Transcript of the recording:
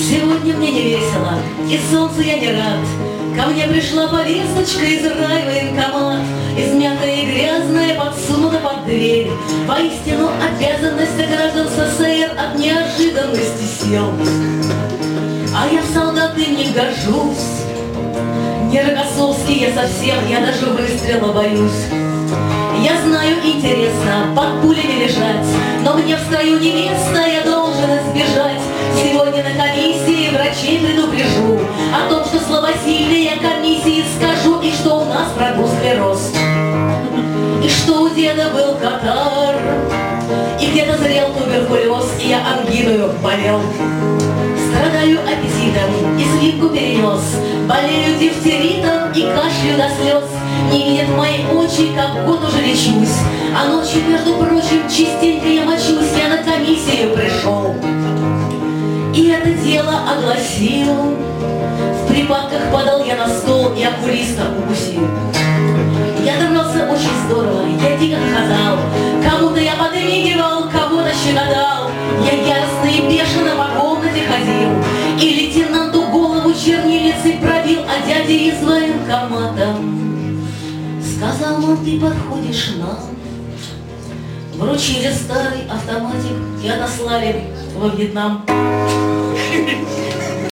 Сегодня мне не весело, и солнцу я не рад. Ко мне пришла повесточка из райвоенкомат. Измятая и грязная подсунута под дверь. Воистину обязанность граждан СССР от неожиданности сел. А я в солдаты не гожусь, не Рокоссовский я совсем, я даже выстрела боюсь. Я знаю, интересно под пулями лежать, но мне в строю невеста, я должен избежать. Сегодня на комиссии врачей предупрежу о том, что слабосильный я комиссии скажу, и что у нас прогул склероз, и что у деда был катар, и где-то зрел туберкулез, и я ангиною болел. Страдаю аппетитом и свинку перенес, болею дифтеритом и кашлю до слез. Не видят мои очи, как год уже лечусь, а ночью, между прочим, частенько я мочусь. Я на комиссию пришел и это дело огласил. В припадках падал я на стол и окулиста укусил. Я дрался очень здорово, я дико хохотал, кому-то я подмигивал, кого-то щекотал. Я яростно и бешено по комнате ходил, и лейтенанту голову чернильницей пробил, а дядя из военкомата сказал: мол, ты подходишь нам. Вручили старый автоматик и отослали во Вьетнам.